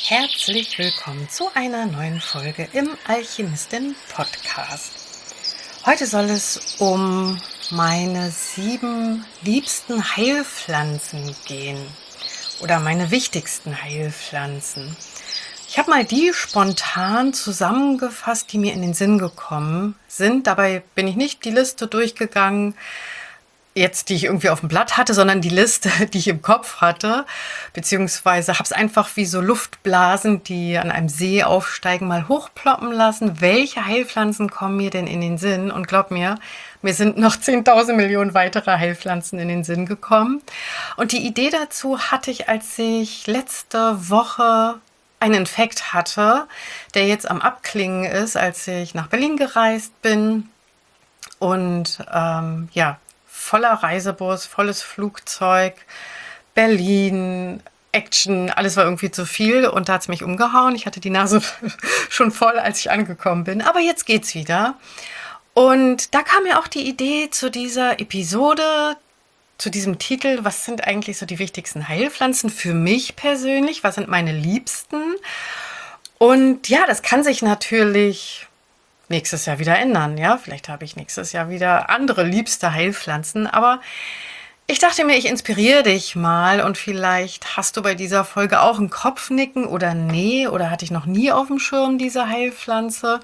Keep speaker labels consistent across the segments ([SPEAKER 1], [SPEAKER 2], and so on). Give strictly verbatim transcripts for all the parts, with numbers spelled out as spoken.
[SPEAKER 1] Herzlich willkommen zu einer neuen Folge im Alchemistin Podcast. Heute soll es um meine sieben liebsten Heilpflanzen gehen oder meine wichtigsten Heilpflanzen. Ich habe mal die spontan zusammengefasst, die mir in den Sinn gekommen sind. Dabei bin ich nicht die Liste durchgegangen, jetzt, die ich irgendwie auf dem Blatt hatte, sondern die Liste, die ich im Kopf hatte, beziehungsweise habe es einfach wie so Luftblasen, die an einem See aufsteigen, mal hochploppen lassen. Welche Heilpflanzen kommen mir denn in den Sinn? Und glaub mir, mir sind noch zehntausend Millionen weitere Heilpflanzen in den Sinn gekommen. Und die Idee dazu hatte ich, als ich letzte Woche einen Infekt hatte, der jetzt am Abklingen ist, als ich nach Berlin gereist bin und ähm, ja, voller Reisebus, volles Flugzeug, Berlin, Action, alles war irgendwie zu viel und da hat es mich umgehauen. Ich hatte die Nase schon voll, als ich angekommen bin, aber jetzt geht's wieder. Und da kam mir auch die Idee zu dieser Episode, zu diesem Titel, was sind eigentlich so die wichtigsten Heilpflanzen für mich persönlich, was sind meine Liebsten? Und ja, das kann sich natürlich nächstes Jahr wieder ändern, ja, vielleicht habe ich nächstes Jahr wieder andere liebste Heilpflanzen, aber ich dachte mir, ich inspiriere dich mal und vielleicht hast du bei dieser Folge auch ein Kopfnicken oder nee, oder hatte ich noch nie auf dem Schirm diese Heilpflanze.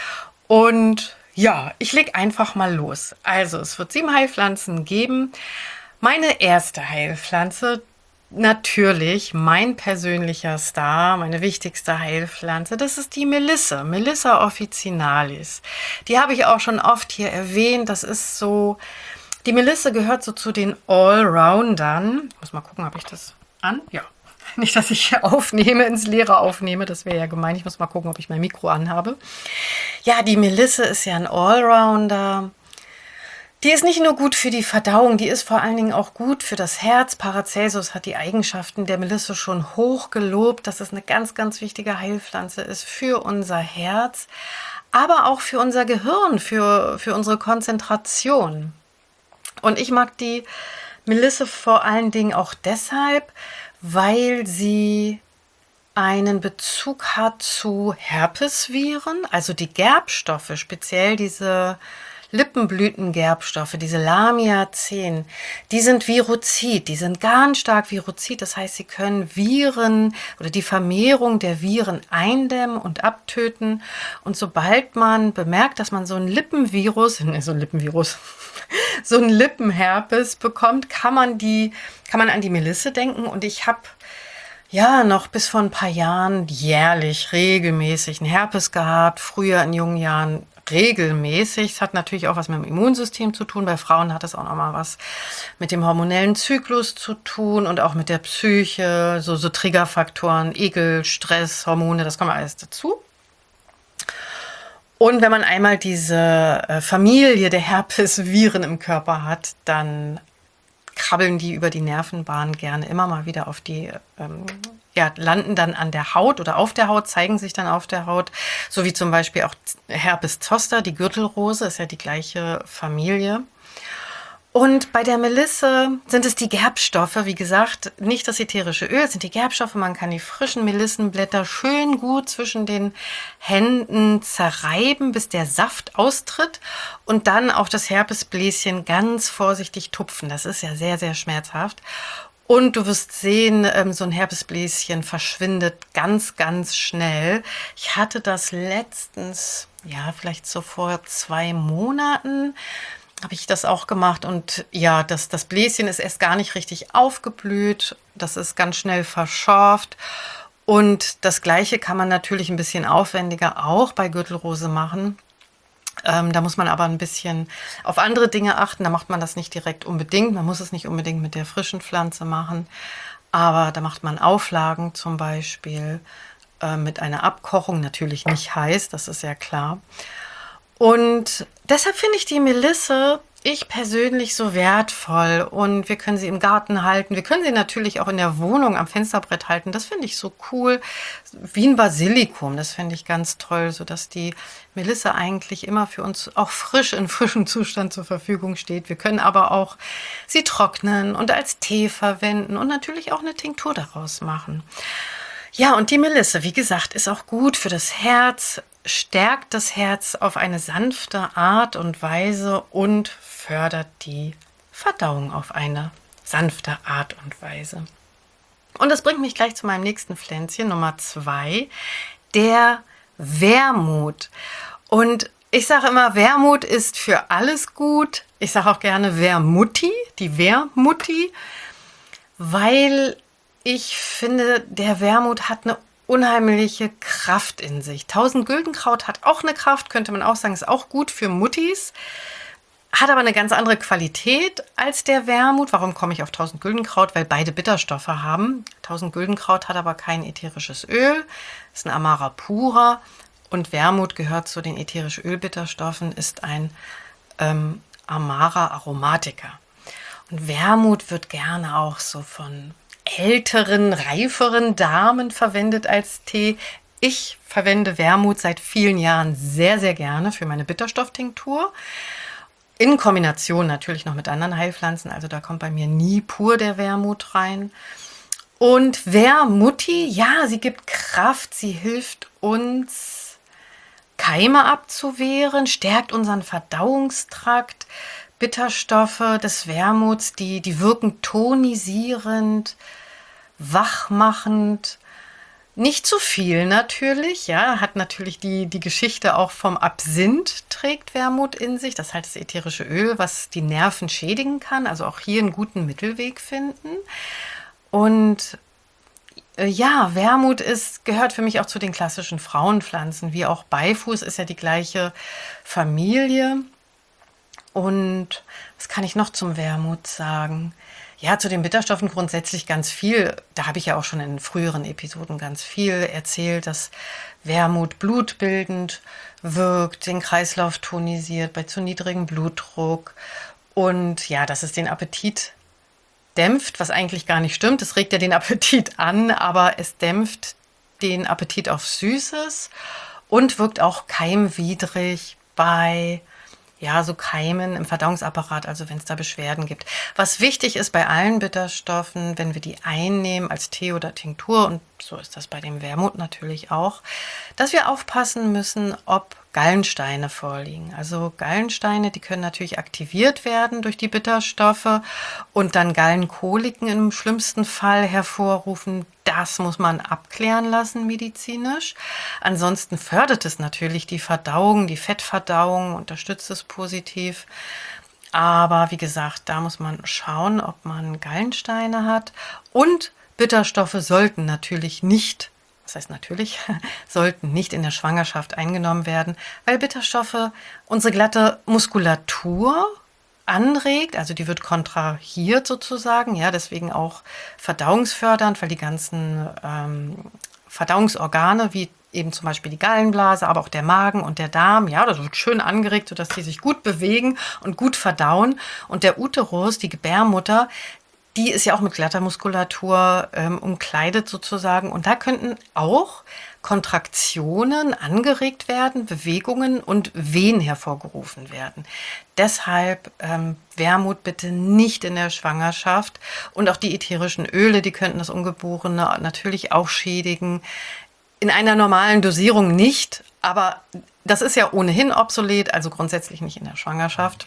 [SPEAKER 1] Und ja, ich leg einfach mal los. Also, es wird sieben Heilpflanzen geben. Meine erste Heilpflanze, natürlich mein persönlicher Star, meine wichtigste Heilpflanze, das ist die Melisse, Melissa officinalis. Die habe ich auch schon oft hier erwähnt. Das ist so, die Melisse gehört so zu den Allroundern. Ich muss mal gucken, habe ich das an? Ja. Nicht, dass ich hier aufnehme, ins Leere aufnehme, das wäre ja gemein. Ich muss mal gucken, ob ich mein Mikro anhabe. Ja, die Melisse ist ja ein Allrounder. Die ist nicht nur gut für die Verdauung, die ist vor allen Dingen auch gut für das Herz. Paracelsus hat die Eigenschaften der Melisse schon hoch gelobt, dass es eine ganz, ganz wichtige Heilpflanze ist für unser Herz, aber auch für unser Gehirn, für, für unsere Konzentration. Und ich mag die Melisse vor allen Dingen auch deshalb, weil sie einen Bezug hat zu Herpesviren, also die Gerbstoffe, speziell diese Lippenblütengerbstoffe, diese Lamiazen, die sind viruzid, die sind ganz stark viruzid, das heißt, sie können Viren oder die Vermehrung der Viren eindämmen und abtöten. Und sobald man bemerkt, dass man so ein Lippenvirus, ne, so ein Lippenvirus, so ein Lippenherpes bekommt, kann man die, kann man an die Melisse denken. Und ich habe ja noch bis vor ein paar Jahren jährlich regelmäßig einen Herpes gehabt, früher in jungen Jahren regelmäßig. Es hat natürlich auch was mit dem Immunsystem zu tun. Bei Frauen hat es auch noch mal was mit dem hormonellen Zyklus zu tun und auch mit der Psyche, so, so Triggerfaktoren, Ekel, Stress, Hormone, das kommt alles dazu. Und wenn man einmal diese äh, Familie der Herpesviren im Körper hat, dann krabbeln die über die Nervenbahn gerne immer mal wieder auf die, ähm, ja, landen dann an der Haut oder auf der Haut, zeigen sich dann auf der Haut, so wie zum Beispiel auch Herpes zoster, die Gürtelrose, ist ja die gleiche Familie. Und bei der Melisse sind es die Gerbstoffe, wie gesagt, nicht das ätherische Öl, es sind die Gerbstoffe. Man kann die frischen Melissenblätter schön gut zwischen den Händen zerreiben, bis der Saft austritt und dann auf das Herpesbläschen ganz vorsichtig tupfen. Das ist ja sehr, sehr schmerzhaft. Und du wirst sehen, so ein Herpesbläschen verschwindet ganz, ganz schnell. Ich hatte das letztens, ja, vielleicht so vor zwei Monaten, habe ich das auch gemacht. Und ja, das, das Bläschen ist erst gar nicht richtig aufgeblüht. Das ist ganz schnell verschorft. Und das Gleiche kann man natürlich ein bisschen aufwendiger auch bei Gürtelrose machen. Ähm, da muss man aber ein bisschen auf andere Dinge achten. Da macht man das nicht direkt unbedingt. Man muss es nicht unbedingt mit der frischen Pflanze machen. Aber da macht man Auflagen zum Beispiel äh, mit einer Abkochung. Natürlich nicht heiß, das ist ja klar. Und deshalb finde ich die Melisse, ich persönlich, so wertvoll. Und wir können sie im Garten halten. Wir können sie natürlich auch in der Wohnung am Fensterbrett halten. Das finde ich so cool. Wie ein Basilikum, das finde ich ganz toll, sodass die Melisse eigentlich immer für uns auch frisch, in frischem Zustand zur Verfügung steht. Wir können aber auch sie trocknen und als Tee verwenden und natürlich auch eine Tinktur daraus machen. Ja, und die Melisse, wie gesagt, ist auch gut für das Herz, stärkt das Herz auf eine sanfte Art und Weise und fördert die Verdauung auf eine sanfte Art und Weise. Und das bringt mich gleich zu meinem nächsten Pflänzchen, Nummer zwei, der Wermut. Und ich sage immer, Wermut ist für alles gut. Ich sage auch gerne Wermutti, die Wermutti, weil ich finde, der Wermut hat eine unheimliche Kraft in sich. Tausend Güldenkraut hat auch eine Kraft, könnte man auch sagen, ist auch gut für Muttis. Hat aber eine ganz andere Qualität als der Wermut. Warum komme ich auf Tausend Güldenkraut? Weil beide Bitterstoffe haben. Tausend Güldenkraut hat aber kein ätherisches Öl, ist ein Amara pura. Und Wermut gehört zu den ätherischen Ölbitterstoffen, ist ein ähm, Amara aromatica. Und Wermut wird gerne auch so von älteren, reiferen Damen verwendet als Tee. Ich verwende Wermut seit vielen Jahren sehr, sehr gerne für meine Bitterstofftinktur. In Kombination natürlich noch mit anderen Heilpflanzen. Also da kommt bei mir nie pur der Wermut rein. Und Wermutti, ja, sie gibt Kraft, sie hilft uns, Keime abzuwehren, stärkt unseren Verdauungstrakt. Bitterstoffe des Wermuts, die, die wirken tonisierend, wachmachend. Nicht zu viel natürlich, ja, hat natürlich die, die Geschichte auch vom Absinth, trägt Wermut in sich. Das ist halt das ätherische Öl, was die Nerven schädigen kann. Also auch hier einen guten Mittelweg finden. Und äh, ja, Wermut ist, gehört für mich auch zu den klassischen Frauenpflanzen, wie auch Beifuß ist ja die gleiche Familie. Und was kann ich noch zum Wermut sagen? Ja, zu den Bitterstoffen grundsätzlich ganz viel. Da habe ich ja auch schon in früheren Episoden ganz viel erzählt, dass Wermut blutbildend wirkt, den Kreislauf tonisiert bei zu niedrigem Blutdruck und ja, dass es den Appetit dämpft, was eigentlich gar nicht stimmt. Es regt ja den Appetit an, aber es dämpft den Appetit auf Süßes und wirkt auch keimwidrig bei ja, so Keimen im Verdauungsapparat, also wenn es da Beschwerden gibt. Was wichtig ist bei allen Bitterstoffen, wenn wir die einnehmen als Tee oder Tinktur, und so ist das bei dem Wermut natürlich auch, dass wir aufpassen müssen, ob Gallensteine vorliegen. Also Gallensteine, die können natürlich aktiviert werden durch die Bitterstoffe und dann Gallenkoliken im schlimmsten Fall hervorrufen. Das muss man abklären lassen medizinisch. Ansonsten fördert es natürlich die Verdauung, die Fettverdauung, unterstützt es positiv. Aber wie gesagt, da muss man schauen, ob man Gallensteine hat. Und Bitterstoffe sollten natürlich nicht, das heißt natürlich, sollten nicht in der Schwangerschaft eingenommen werden, weil Bitterstoffe unsere glatte Muskulatur anregt, also die wird kontrahiert sozusagen, ja, deswegen auch verdauungsfördernd, weil die ganzen ähm, Verdauungsorgane, wie eben zum Beispiel die Gallenblase, aber auch der Magen und der Darm, ja, das wird schön angeregt, sodass die sich gut bewegen und gut verdauen. Und der Uterus, die Gebärmutter, die ist ja auch mit glatter Muskulatur ähm, umkleidet sozusagen. Und da könnten auch Kontraktionen angeregt werden, Bewegungen und Wehen hervorgerufen werden. Deshalb ähm, Wermut bitte nicht in der Schwangerschaft. Und auch die ätherischen Öle, die könnten das Ungeborene natürlich auch schädigen. In einer normalen Dosierung nicht, aber das ist ja ohnehin obsolet, also grundsätzlich nicht in der Schwangerschaft.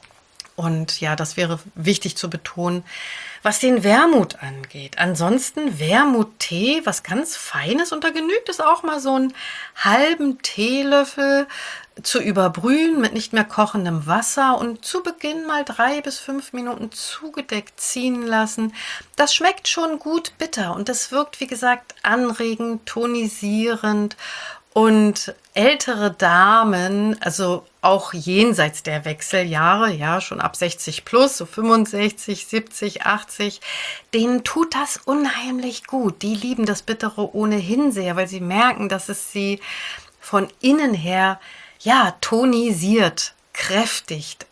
[SPEAKER 1] Und ja, das wäre wichtig zu betonen, was den Wermut angeht. Ansonsten Wermuttee, was ganz Feines, und da genügt es auch mal so einen halben Teelöffel zu überbrühen mit nicht mehr kochendem Wasser und zu Beginn mal drei bis fünf Minuten zugedeckt ziehen lassen. Das schmeckt schon gut bitter und das wirkt, wie gesagt, anregend, tonisierend. Und ältere Damen, also auch jenseits der Wechseljahre, ja, schon ab sechzig plus, so fünfundsechzig, siebzig, achtzig, denen tut das unheimlich gut. Die lieben das Bittere ohnehin sehr, weil sie merken, dass es sie von innen her, ja, tonisiert, kräftigt,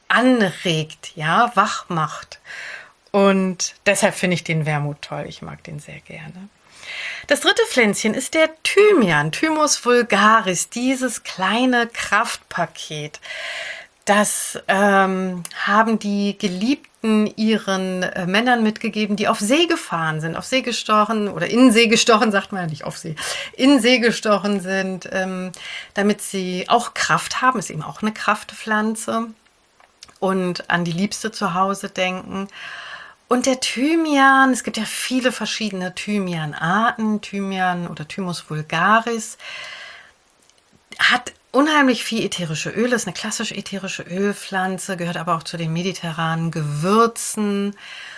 [SPEAKER 1] anregt, ja, wach macht. Und deshalb finde ich den Wermut toll. Ich mag den sehr gerne. Das dritte Pflänzchen ist der Thymian, Thymus vulgaris, dieses kleine Kraftpaket. Das ähm, haben die geliebten Geschichten ihren äh, Männern mitgegeben, die auf See gefahren sind, auf See gestochen oder in See gestochen, sagt man ja nicht auf See, in See gestochen sind, ähm, damit sie auch Kraft haben, ist eben auch eine Kraftpflanze, und an die Liebste zu Hause denken. Und der Thymian, es gibt ja viele verschiedene Thymianarten, Thymian oder Thymus vulgaris, hat unheimlich viel ätherische Öle, ist eine klassische ätherische Ölpflanze, gehört aber auch zu den mediterranen Gewürzen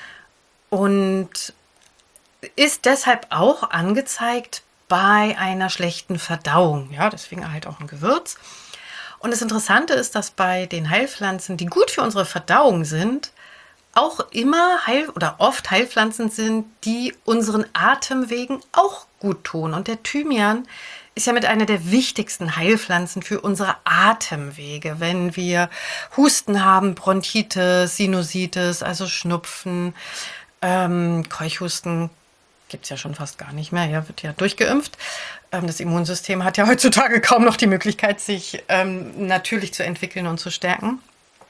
[SPEAKER 1] und ist deshalb auch angezeigt bei einer schlechten Verdauung. Ja, deswegen halt auch ein Gewürz. Und das Interessante ist, dass bei den Heilpflanzen, die gut für unsere Verdauung sind, auch immer Heil- oder oft Heilpflanzen sind, die unseren Atemwegen auch gut tun. Und der Thymian ist ja mit einer der wichtigsten Heilpflanzen für unsere Atemwege. Wenn wir Husten haben, Bronchitis, Sinusitis, also Schnupfen, ähm, Keuchhusten, gibt es ja schon fast gar nicht mehr, ja, wird ja durchgeimpft. Ähm, das Immunsystem hat ja heutzutage kaum noch die Möglichkeit, sich ähm, natürlich zu entwickeln und zu stärken.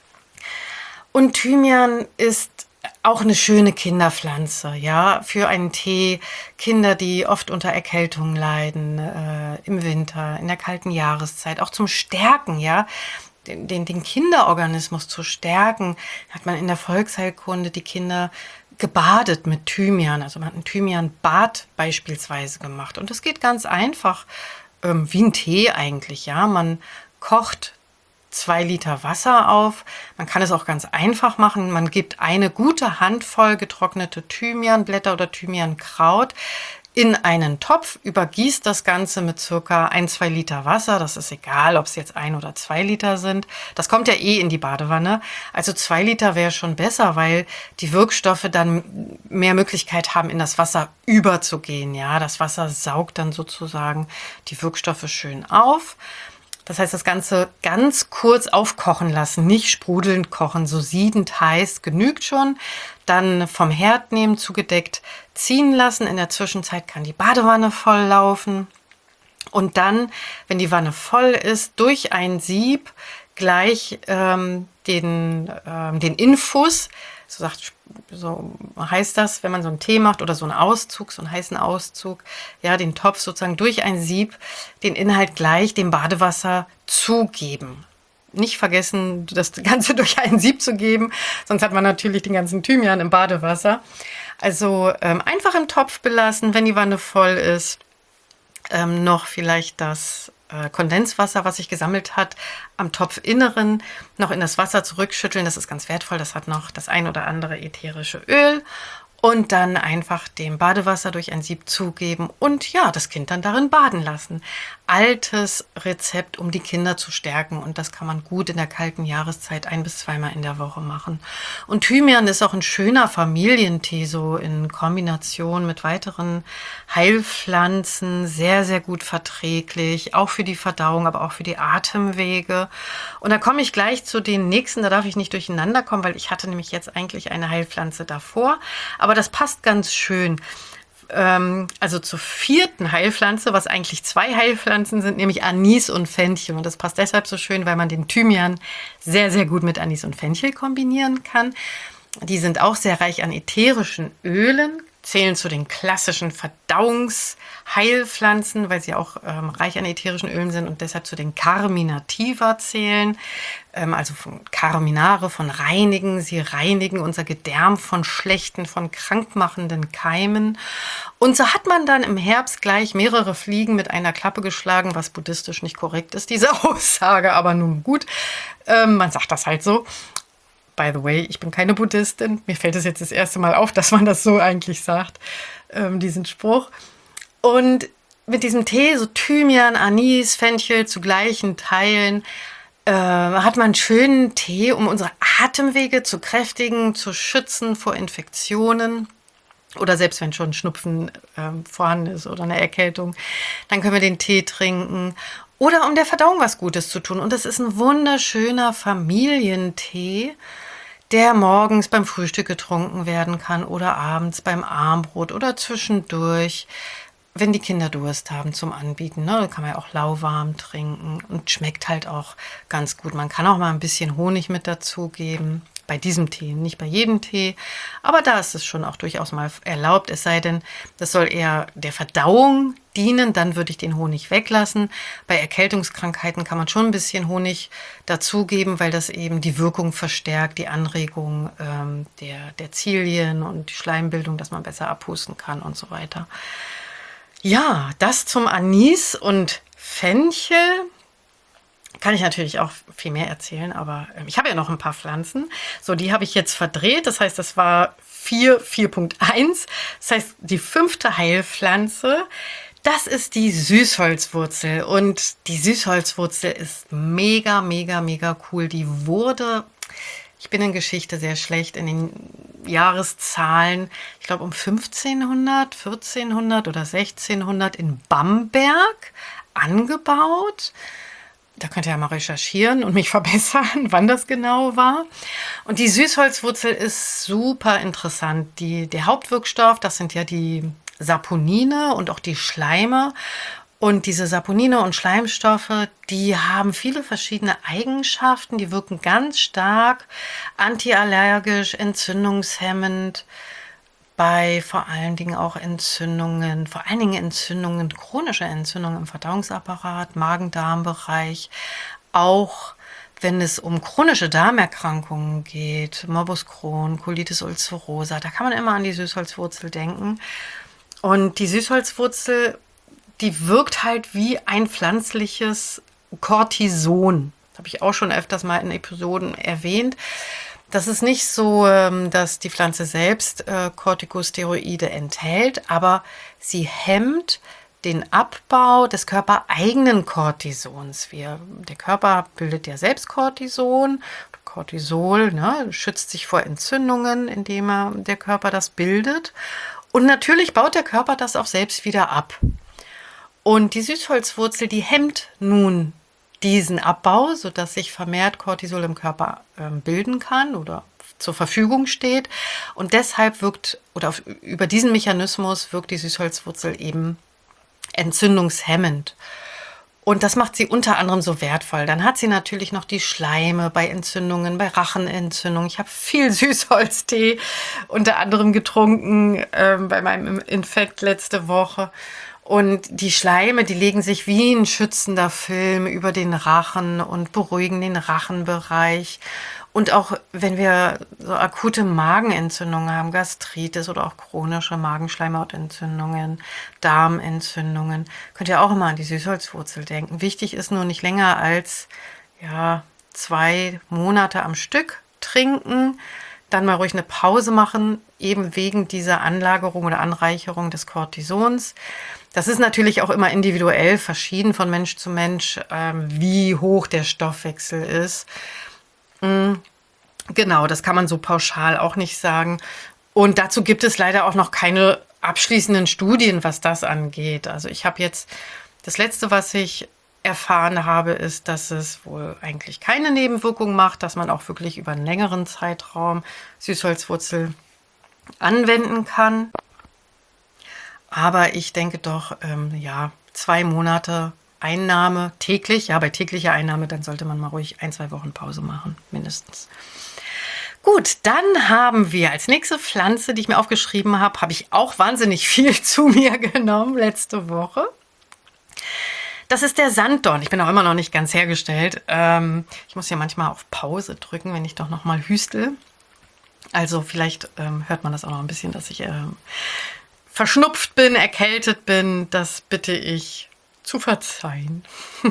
[SPEAKER 1] Und Thymian ist auch eine schöne Kinderpflanze, ja, für einen Tee. Kinder, die oft unter Erkältung leiden, äh, im Winter, in der kalten Jahreszeit, auch zum Stärken, ja, den, den, den Kinderorganismus zu stärken, hat man in der Volksheilkunde die Kinder gebadet mit Thymian. Also man hat ein Thymianbad beispielsweise gemacht. Und das geht ganz einfach, ähm, wie ein Tee eigentlich, ja. Man kocht zwei Liter Wasser auf. Man kann es auch ganz einfach machen. Man gibt eine gute Handvoll getrocknete Thymianblätter oder Thymiankraut in einen Topf, übergießt das Ganze mit circa ein, zwei Liter Wasser. Das ist egal, ob es jetzt ein oder zwei Liter sind. Das kommt ja eh in die Badewanne. Also zwei Liter wäre schon besser, weil die Wirkstoffe dann mehr Möglichkeit haben, in das Wasser überzugehen. Ja, das Wasser saugt dann sozusagen die Wirkstoffe schön auf. Das heißt, das Ganze ganz kurz aufkochen lassen, nicht sprudelnd kochen, so siedend heiß, genügt schon. Dann vom Herd nehmen, zugedeckt ziehen lassen. In der Zwischenzeit kann die Badewanne voll laufen. Und dann, wenn die Wanne voll ist, durch ein Sieb gleich ähm, den, ähm, den Infus, so, sagt, so heißt das, wenn man so einen Tee macht oder so einen Auszug, so einen heißen Auszug, ja, den Topf sozusagen durch ein Sieb, den Inhalt gleich dem Badewasser zugeben. Nicht vergessen, das Ganze durch ein Sieb zu geben, sonst hat man natürlich den ganzen Thymian im Badewasser. Also ähm, einfach im Topf belassen, wenn die Wanne voll ist, ähm, noch vielleicht das Kondenswasser, was sich gesammelt hat, am Topfinneren noch in das Wasser zurückschütteln. Das ist ganz wertvoll. Das hat noch das ein oder andere ätherische Öl. Und dann einfach dem Badewasser durch ein Sieb zugeben und ja, das Kind dann darin baden lassen. Altes Rezept, um die Kinder zu stärken, und das kann man gut in der kalten Jahreszeit ein- bis zweimal in der Woche machen. Und Thymian ist auch ein schöner Familientee, so in Kombination mit weiteren Heilpflanzen, sehr, sehr gut verträglich, auch für die Verdauung, aber auch für die Atemwege. Und da komme ich gleich zu den nächsten, da darf ich nicht durcheinander kommen, weil ich hatte nämlich jetzt eigentlich eine Heilpflanze davor, aber das passt ganz schön. Ähm, also zur vierten Heilpflanze, was eigentlich zwei Heilpflanzen sind, nämlich Anis und Fenchel. Und das passt deshalb so schön, weil man den Thymian sehr, sehr gut mit Anis und Fenchel kombinieren kann. Die sind auch sehr reich an ätherischen Ölen, zählen zu den klassischen Verdauungsheilpflanzen, weil sie auch ähm, reich an ätherischen Ölen sind und deshalb zu den Carminativa zählen, ähm, also von Carminare, von reinigen. Sie reinigen unser Gedärm von schlechten, von krankmachenden Keimen. Und so hat man dann im Herbst gleich mehrere Fliegen mit einer Klappe geschlagen, was buddhistisch nicht korrekt ist, diese Aussage, aber nun gut, ähm, man sagt das halt so. By the way, ich bin keine Buddhistin. Mir fällt es jetzt das erste Mal auf, dass man das so eigentlich sagt, ähm, diesen Spruch. Und mit diesem Tee, so Thymian, Anis, Fenchel zu gleichen Teilen, äh, hat man einen schönen Tee, um unsere Atemwege zu kräftigen, zu schützen vor Infektionen. Oder selbst wenn schon Schnupfen äh, vorhanden ist oder eine Erkältung, dann können wir den Tee trinken. Oder um der Verdauung was Gutes zu tun. Und das ist ein wunderschöner Familientee, der morgens beim Frühstück getrunken werden kann oder abends beim Abendbrot oder zwischendurch, wenn die Kinder Durst haben, zum Anbieten. Ne? Da kann man ja auch lauwarm trinken und schmeckt halt auch ganz gut. Man kann auch mal ein bisschen Honig mit dazugeben, bei diesem Tee, nicht bei jedem Tee. Aber da ist es schon auch durchaus mal erlaubt, es sei denn, das soll eher der Verdauung dienen, dann würde ich den Honig weglassen. Bei Erkältungskrankheiten kann man schon ein bisschen Honig dazugeben, weil das eben die Wirkung verstärkt, die Anregung ähm, der, der Zilien und die Schleimbildung, dass man besser abhusten kann und so weiter. Ja, das zum Anis und Fenchel. Kann ich natürlich auch viel mehr erzählen, aber ähm, ich habe ja noch ein paar Pflanzen. So, die habe ich jetzt verdreht. Das heißt, das war vier, vier Punkt eins. Das heißt, die fünfte Heilpflanze, das ist die Süßholzwurzel. Und die Süßholzwurzel ist mega, mega, mega cool. Die wurde, ich bin in Geschichte sehr schlecht, in den Jahreszahlen, ich glaube um fünfzehnhundert, vierzehnhundert oder sechzehnhundert in Bamberg angebaut. Da könnt ihr ja mal recherchieren und mich verbessern, wann das genau war. Und die Süßholzwurzel ist super interessant. Die, der Hauptwirkstoff, das sind ja die Saponine und auch die Schleime. Und diese Saponine und Schleimstoffe, die haben viele verschiedene Eigenschaften. Die wirken ganz stark antiallergisch, entzündungshemmend, bei vor allen Dingen auch Entzündungen, vor allen Dingen Entzündungen, chronische Entzündungen im Verdauungsapparat, Magen-Darm-Bereich, auch wenn es um chronische Darmerkrankungen geht, Morbus Crohn, Colitis ulcerosa, da kann man immer an die Süßholzwurzel denken. Und die Süßholzwurzel, die wirkt halt wie ein pflanzliches Cortison. Das habe ich auch schon öfters mal in Episoden erwähnt. Das ist nicht so, dass die Pflanze selbst äh, Corticosteroide enthält, aber sie hemmt den Abbau des körpereigenen Cortisons. Wir, der Körper bildet ja selbst Cortison, Cortisol, ne, schützt sich vor Entzündungen, indem er, der Körper das bildet. Und natürlich baut der Körper das auch selbst wieder ab. Und die Süßholzwurzel, die hemmt nun diesen Abbau, sodass sich vermehrt Cortisol im Körper äh, bilden kann oder zur Verfügung steht. Und deshalb wirkt, oder auf, über diesen Mechanismus wirkt die Süßholzwurzel eben entzündungshemmend. Und das macht sie unter anderem so wertvoll. Dann hat sie natürlich noch die Schleime bei Entzündungen, bei Rachenentzündungen. Ich habe viel Süßholztee unter anderem getrunken äh, bei meinem Infekt letzte Woche. Und die Schleime, die legen sich wie ein schützender Film über den Rachen und beruhigen den Rachenbereich. Und auch wenn wir so akute Magenentzündungen haben, Gastritis oder auch chronische Magenschleimhautentzündungen, Darmentzündungen, könnt ihr auch immer an die Süßholzwurzel denken. Wichtig ist nur nicht länger als ja, zwei Monate am Stück trinken. Dann mal ruhig eine Pause machen, eben wegen dieser Anlagerung oder Anreicherung des Cortisons. Das ist natürlich auch immer individuell verschieden von Mensch zu Mensch, ähm, wie hoch der Stoffwechsel ist. Mhm. Genau, das kann man so pauschal auch nicht sagen. Und dazu gibt es leider auch noch keine abschließenden Studien, was das angeht. Also ich habe jetzt, das Letzte, was ich erfahren habe, ist, dass es wohl eigentlich keine Nebenwirkungen macht, dass man auch wirklich über einen längeren Zeitraum Süßholzwurzel anwenden kann. Aber ich denke doch, ähm, ja, zwei Monate Einnahme täglich, ja, bei täglicher Einnahme, dann sollte man mal ruhig ein, zwei Wochen Pause machen, mindestens. Gut, dann haben wir als nächste Pflanze, die ich mir aufgeschrieben habe, habe ich auch wahnsinnig viel zu mir genommen letzte Woche. Das ist der Sanddorn. Ich bin auch immer noch nicht ganz hergestellt. Ähm, ich muss ja manchmal auf Pause drücken, wenn ich doch noch mal hüstel. Also vielleicht ähm, hört man das auch noch ein bisschen, dass ich ähm, verschnupft bin, erkältet bin. Das bitte ich zu verzeihen.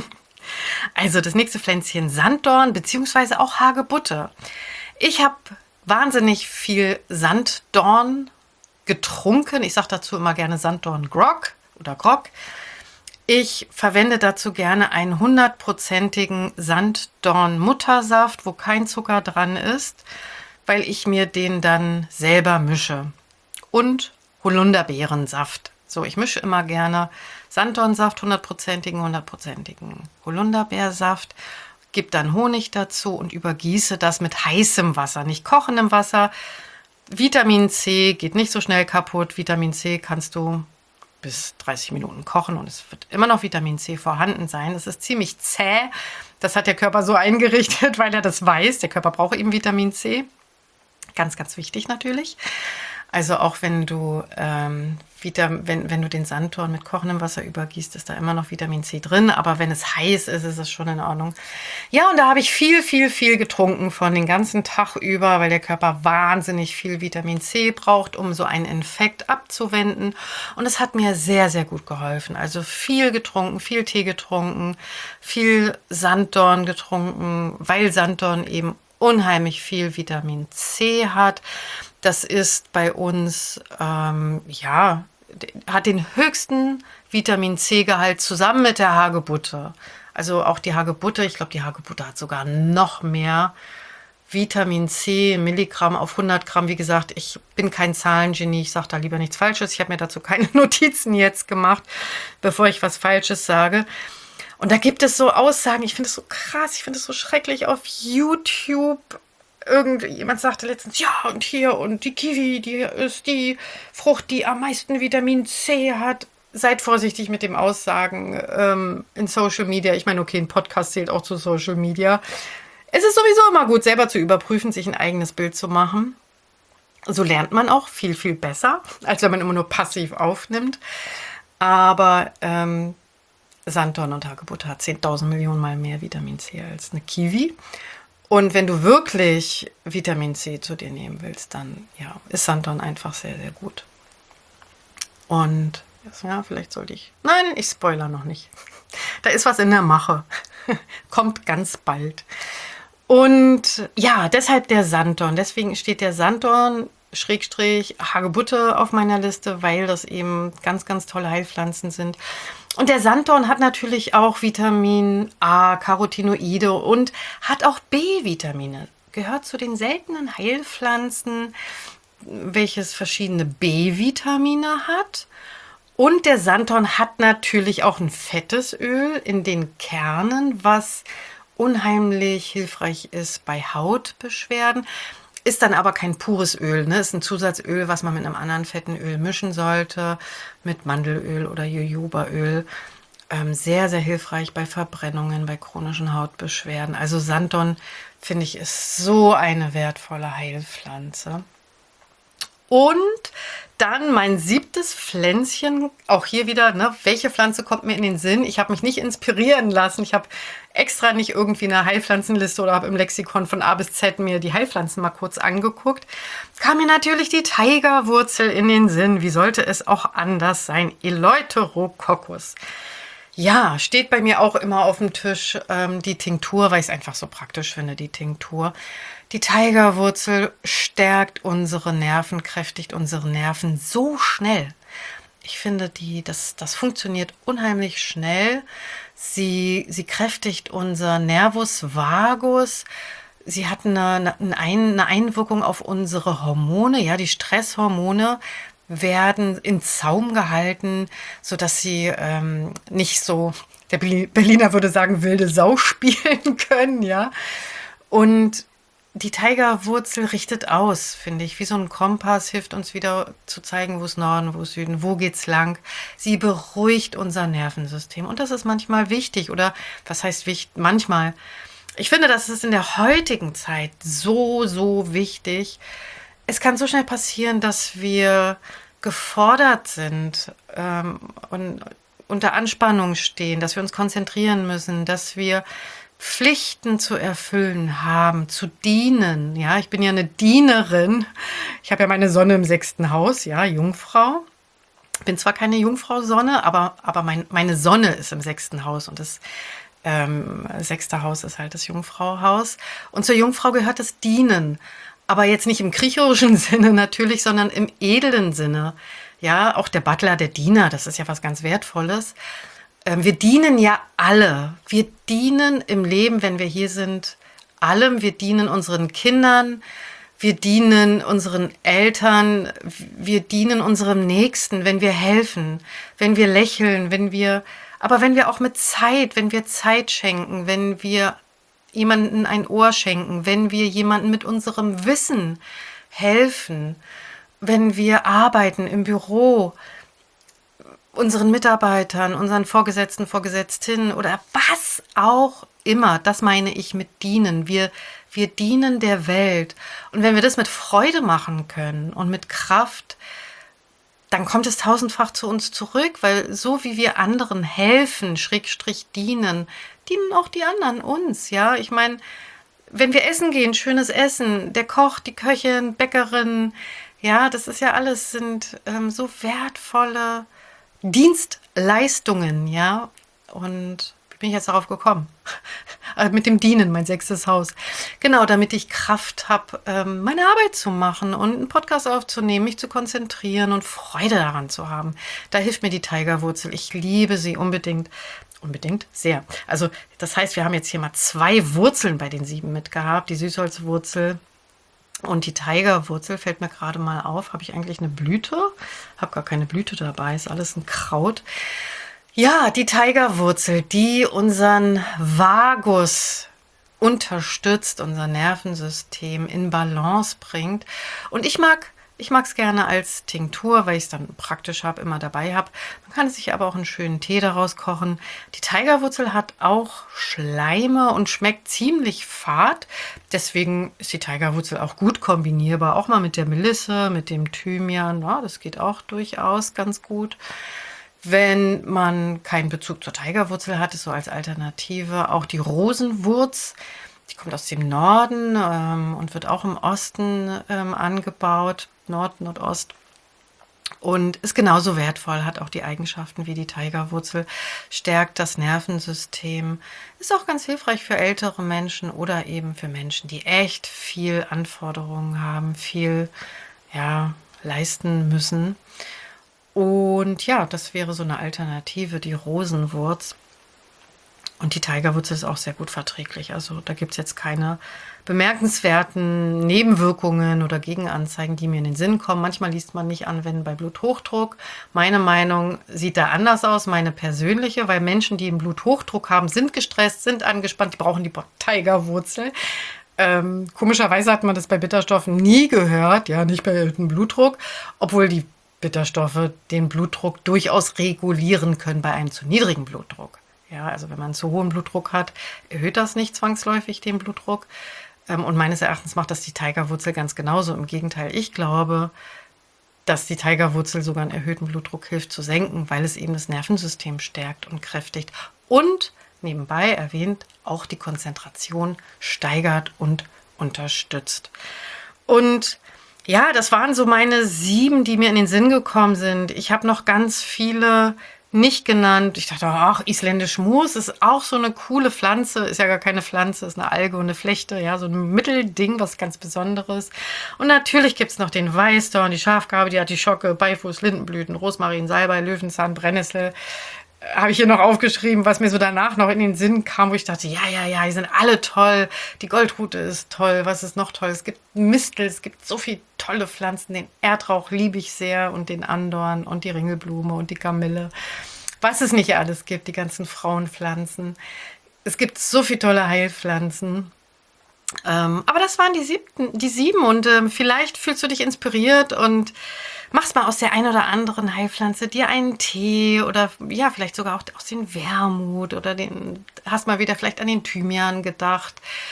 [SPEAKER 1] Also das nächste Pflänzchen Sanddorn beziehungsweise auch Hagebutte. Ich habe wahnsinnig viel Sanddorn getrunken. Ich sage dazu immer gerne Sanddorn-Grog oder Grog. Ich verwende dazu gerne einen hundertprozentigen Sanddorn-Muttersaft, wo kein Zucker dran ist, weil ich mir den dann selber mische. Und Holunderbeerensaft. So, ich mische immer gerne Sanddornsaft, hundertprozentigen, hundertprozentigen Holunderbeersaft, gebe dann Honig dazu und übergieße das mit heißem Wasser, nicht kochendem Wasser. Vitamin C geht nicht so schnell kaputt. Vitamin C kannst du bis dreißig Minuten kochen und es wird immer noch Vitamin C vorhanden sein. Es ist ziemlich zäh. Das hat der Körper so eingerichtet, weil er das weiß. Der Körper braucht eben Vitamin C. ganz, ganz wichtig natürlich. Also auch wenn du, ähm, Vitam wenn, wenn du den Sanddorn mit kochendem Wasser übergießt, ist da immer noch Vitamin C drin. Aber wenn es heiß ist, ist es schon in Ordnung. Ja, und da habe ich viel, viel, viel getrunken von den ganzen Tag über, weil der Körper wahnsinnig viel Vitamin C braucht, um so einen Infekt abzuwenden. Und es hat mir sehr, sehr gut geholfen. Also viel getrunken, viel Tee getrunken, viel Sanddorn getrunken, weil Sanddorn eben unheimlich viel Vitamin C hat. Das ist bei uns, ähm, ja, hat den höchsten Vitamin C-Gehalt zusammen mit der Hagebutte. Also auch die Hagebutte, ich glaube, die Hagebutte hat sogar noch mehr Vitamin C, Milligramm auf hundert Gramm. Wie gesagt, ich bin kein Zahlengenie, ich sage da lieber nichts Falsches. Ich habe mir dazu keine Notizen jetzt gemacht, bevor ich was Falsches sage. Und da gibt es so Aussagen, ich finde es so krass, ich finde es so schrecklich auf YouTube. Irgendjemand sagte letztens, ja, und hier, und die Kiwi, die ist die Frucht, die am meisten Vitamin C hat. Seid vorsichtig mit dem Aussagen ähm, in Social Media. Ich meine, okay, ein Podcast zählt auch zu Social Media. Es ist sowieso immer gut, selber zu überprüfen, sich ein eigenes Bild zu machen. So lernt man auch viel, viel besser, als wenn man immer nur passiv aufnimmt. Aber ähm, Sanddorn und Hagebutte hat zehntausend Millionen Mal mehr Vitamin C als eine Kiwi. Und wenn du wirklich Vitamin C zu dir nehmen willst, dann ja, ist Sanddorn einfach sehr, sehr gut. Und ja, vielleicht sollte ich... Nein, ich spoiler noch nicht. Da ist was in der Mache. Kommt ganz bald. Und ja, deshalb der Sanddorn. Deswegen steht der Sanddorn Schrägstrich Hagebutte auf meiner Liste, weil das eben ganz, ganz tolle Heilpflanzen sind. Und der Sanddorn hat natürlich auch Vitamin A, Carotinoide und hat auch B-Vitamine. Gehört zu den seltenen Heilpflanzen, welches verschiedene B-Vitamine hat. Und der Sanddorn hat natürlich auch ein fettes Öl in den Kernen, was unheimlich hilfreich ist bei Hautbeschwerden. Ist dann aber kein pures Öl, ne? Ist ein Zusatzöl, was man mit einem anderen fetten Öl mischen sollte, mit Mandelöl oder Jojobaöl. Ähm, sehr, sehr hilfreich bei Verbrennungen, bei chronischen Hautbeschwerden. Also Sanddorn, finde ich, ist so eine wertvolle Heilpflanze. Und dann mein siebtes Pflänzchen, auch hier wieder, ne, welche Pflanze kommt mir in den Sinn? Ich habe mich nicht inspirieren lassen. Ich habe extra nicht irgendwie eine Heilpflanzenliste oder habe im Lexikon von A bis Z mir die Heilpflanzen mal kurz angeguckt. Kam mir natürlich die Tigerwurzel in den Sinn. Wie sollte es auch anders sein? Eleuterococcus. Ja, steht bei mir auch immer auf dem Tisch ähm, die Tinktur, weil ich es einfach so praktisch finde, die Tinktur. Die Tigerwurzel stärkt unsere Nerven, kräftigt unsere Nerven so schnell. Ich finde, die, das, das funktioniert unheimlich schnell. Sie, sie kräftigt unser Nervus vagus. Sie hat eine, eine, eine Einwirkung auf unsere Hormone, ja, die Stresshormone werden in Zaum gehalten, sodass sie ähm, nicht so, der Berliner würde sagen, wilde Sau spielen können, ja. Und die Tigerwurzel richtet aus, finde ich, wie so ein Kompass, hilft uns wieder zu zeigen, wo ist Norden, wo ist Süden, wo geht's lang. Sie beruhigt unser Nervensystem und das ist manchmal wichtig oder was heißt wichtig? Manchmal. Ich finde, das ist in der heutigen Zeit so, so wichtig. Es kann so schnell passieren, dass wir gefordert sind ähm, und unter Anspannung stehen, dass wir uns konzentrieren müssen, dass wir Pflichten zu erfüllen haben, zu dienen. Ja, ich bin ja eine Dienerin. Ich habe ja meine Sonne im sechsten Haus, ja, Jungfrau. Bin zwar keine Jungfrau-Sonne, aber, aber mein, meine Sonne ist im sechsten Haus und das ähm, sechste Haus ist halt das Jungfrau-Haus. Und zur Jungfrau gehört das Dienen. Aber jetzt nicht im kriecherischen Sinne natürlich, sondern im edlen Sinne. Ja, auch der Butler, der Diener, das ist ja was ganz Wertvolles. Wir dienen ja alle. Wir dienen im Leben, wenn wir hier sind, allem. Wir dienen unseren Kindern, wir dienen unseren Eltern, wir dienen unserem Nächsten, wenn wir helfen, wenn wir lächeln, wenn wir, aber wenn wir auch mit Zeit, wenn wir Zeit schenken, wenn wir jemanden ein Ohr schenken, wenn wir jemanden mit unserem Wissen helfen, wenn wir arbeiten im Büro, unseren Mitarbeitern, unseren Vorgesetzten, Vorgesetztinnen oder was auch immer, das meine ich mit dienen. Wir Wir dienen der Welt. Und wenn wir das mit Freude machen können und mit Kraft, dann kommt es tausendfach zu uns zurück, weil so wie wir anderen helfen, Schrägstrich dienen, dienen auch die anderen uns, ja. Ich meine, wenn wir essen gehen, schönes Essen, der Koch, die Köchin, Bäckerin, ja, das ist ja alles, sind ähm, so wertvolle Dienstleistungen, ja. Und wie bin ich jetzt darauf gekommen? Also mit dem Dienen, mein sechstes Haus. Genau, damit ich Kraft habe, ähm, meine Arbeit zu machen und einen Podcast aufzunehmen, mich zu konzentrieren und Freude daran zu haben. Da hilft mir die Tigerwurzel. Ich liebe sie unbedingt. Unbedingt, sehr. Also das heißt, wir haben jetzt hier mal zwei Wurzeln bei den sieben mitgehabt. Die Süßholzwurzel und die Tigerwurzel fällt mir gerade mal auf. Habe ich eigentlich eine Blüte? Habe gar keine Blüte dabei, ist alles ein Kraut. Ja, die Tigerwurzel, die unseren Vagus unterstützt, unser Nervensystem in Balance bringt. Und ich mag ich mag es gerne als Tinktur, weil ich es dann praktisch habe, immer dabei habe. Man kann sich aber auch einen schönen Tee daraus kochen. Die Tigerwurzel hat auch Schleime und schmeckt ziemlich fad. Deswegen ist die Tigerwurzel auch gut kombinierbar. Auch mal mit der Melisse, mit dem Thymian. Ja, das geht auch durchaus ganz gut. Wenn man keinen Bezug zur Tigerwurzel hat, ist so als Alternative auch die Rosenwurz. Die kommt aus dem Norden ähm, und wird auch im Osten ähm, angebaut, Nord, Nordost. Und ist genauso wertvoll, hat auch die Eigenschaften wie die Tigerwurzel, stärkt das Nervensystem, ist auch ganz hilfreich für ältere Menschen oder eben für Menschen, die echt viel Anforderungen haben, viel ja, leisten müssen. Und ja, das wäre so eine Alternative, die Rosenwurz. Und die Tigerwurzel ist auch sehr gut verträglich. Also da gibt es jetzt keine bemerkenswerten Nebenwirkungen oder Gegenanzeigen, die mir in den Sinn kommen. Manchmal liest man nicht anwenden bei Bluthochdruck. Meine Meinung sieht da anders aus, meine persönliche, weil Menschen, die einen Bluthochdruck haben, sind gestresst, sind angespannt, die brauchen die Tigerwurzel. Ähm, komischerweise hat man das bei Bitterstoffen nie gehört, ja, nicht bei erhöhtem Blutdruck, obwohl die Bitterstoffe den Blutdruck durchaus regulieren können bei einem zu niedrigen Blutdruck. Ja, also wenn man zu hohen Blutdruck hat, erhöht das nicht zwangsläufig den Blutdruck. Und meines Erachtens macht das die Tigerwurzel ganz genauso. Im Gegenteil, ich glaube, dass die Tigerwurzel sogar einen erhöhten Blutdruck hilft zu senken, weil es eben das Nervensystem stärkt und kräftigt. Und nebenbei erwähnt, auch die Konzentration steigert und unterstützt. Und ja, das waren so meine sieben, die mir in den Sinn gekommen sind. Ich habe noch ganz viele nicht genannt. Ich dachte, ach, isländisch Moos ist auch so eine coole Pflanze. Ist ja gar keine Pflanze, ist eine Alge und eine Flechte. Ja, so ein Mittelding, was ganz Besonderes. Und natürlich gibt es noch den Weißdorn, die Schafgarbe, die Artischocke, Beifuß, Lindenblüten, Rosmarin, Salbei, Löwenzahn, Brennnessel. Habe ich hier noch aufgeschrieben, was mir so danach noch in den Sinn kam, wo ich dachte, ja, ja, ja, die sind alle toll. Die Goldrute ist toll. Was ist noch toll? Es gibt Mistel, es gibt so viele tolle Pflanzen. Den Erdrauch liebe ich sehr und den Andorn und die Ringelblume und die Kamille. Was es nicht alles gibt, die ganzen Frauenpflanzen. Es gibt so viele tolle Heilpflanzen. Ähm, aber das waren die, siebten, die sieben und ähm, vielleicht fühlst du dich inspiriert und machst mal aus der einen oder anderen Heilpflanze dir einen Tee oder ja, vielleicht sogar auch aus den Wermut oder den, hast mal wieder vielleicht an den Thymian gedacht.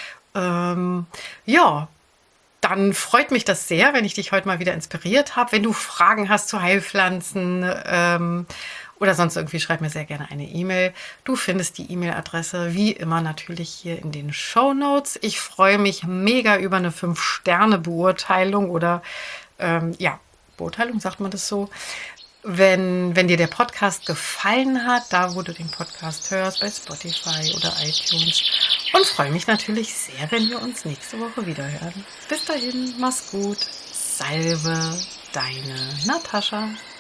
[SPEAKER 1] Ähm, ja, dann freut mich das sehr, wenn ich dich heute mal wieder inspiriert habe. Wenn du Fragen hast zu Heilpflanzen ähm, oder sonst irgendwie, schreib mir sehr gerne eine E-Mail. Du findest die E-Mail-Adresse wie immer natürlich hier in den Shownotes. Ich freue mich mega über eine fünf Sterne Beurteilung oder ähm, ja, Beurteilung, sagt man das so. Wenn, wenn dir der Podcast gefallen hat, da wo du den Podcast hörst, bei Spotify oder iTunes. Und freue mich natürlich sehr, wenn wir uns nächste Woche wieder hören. Bis dahin, mach's gut. Salve, deine Natascha.